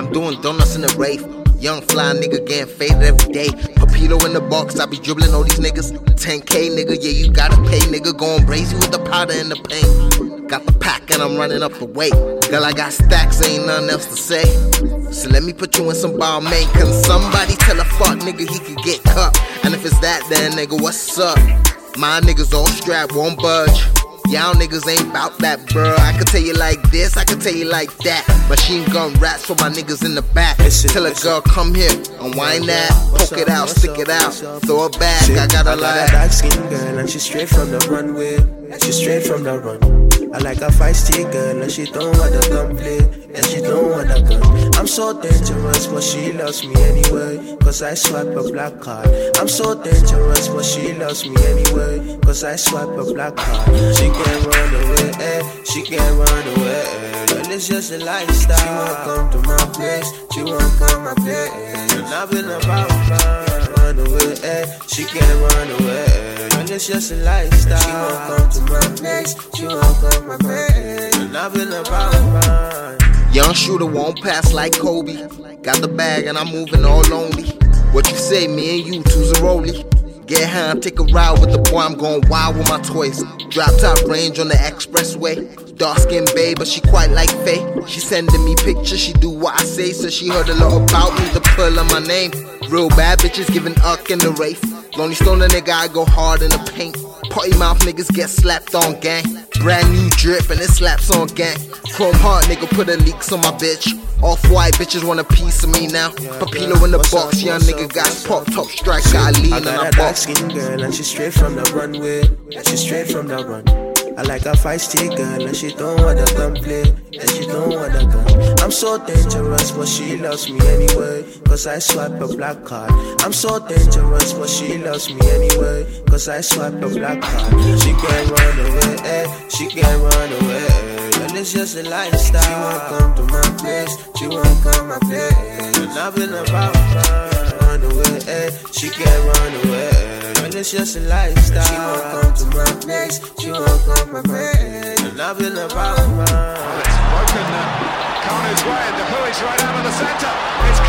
I'm doing donuts in the rave. Young fly nigga getting faded every day. Papito in the box, I be dribbling all these niggas. 10K nigga, yeah, you gotta pay, nigga. Going brazy with the powder and the paint. Got the pack and I'm running up the weight. Girl, I got stacks, ain't nothing else to say. So let me put you in some ball, man. Can somebody tell a fuck nigga he could get cut? And if it's that, then nigga, what's up? My niggas all strapped, won't budge. Y'all niggas ain't bout that, bruh. I could tell you like this, I could tell you like that. Machine gun raps for my niggas in the back. Tell a girl, come here, unwind that. Poke it out, stick it out, throw it back. I got a dark skin girl and she straight from the runway. She straight from the run. I like a feisty girl and she don't want to gun play. And she don't want a gun. I'm so dangerous but she loves me anyway, cause I swipe a black card. I'm so dangerous but she loves me anyway, cause I swipe a black card. She can't run away, she can't run away. Girl, it's just a lifestyle. She won't come to my place, she won't come my place. And I've been about run away, she can't run away. Girl, it's just a lifestyle. She won't come to my place, she won't come my place. And I've been about mine. Young shooter won't pass like Kobe. Got the bag and I'm moving all lonely. What you say, me and you, two's a rollie. Get high and take a ride with the boy, I'm going wild with my toys. Drop top range on the expressway. Dark skin babe, but she quite like Faye. She sending me pictures, she do what I say. So she heard a lot about me, the pull of my name. Real bad bitches giving uck in the rafe. Lonely stoner nigga, I go hard in the paint. Potty mouth niggas get slapped on gang. Brand new drip and it slaps on gang. Chrome heart nigga put a leaks on my bitch. Off-white bitches want a piece of me now. Papilo in the box, young nigga got pop top strike, got a lean I got a dark skin girl and she straight from the runway. She straight from the run. I like a feisty girl and she don't want to gun play. And she don't want a gun. I'm so dangerous but she loves me anyway, cause I swipe a black card. I'm so dangerous but she loves me anyway, cause I swipe a black card. She can't run away, she can't run away. Girl, it's just a lifestyle. She won't come to my place, she won't come my place. And I've been about run away, she can't run away. Girl, it's just a lifestyle. She won't come to my place, she won't come my place. And I've been about mine. Well, it's broken. Connor's way, and the Puig's right out of the centre. It's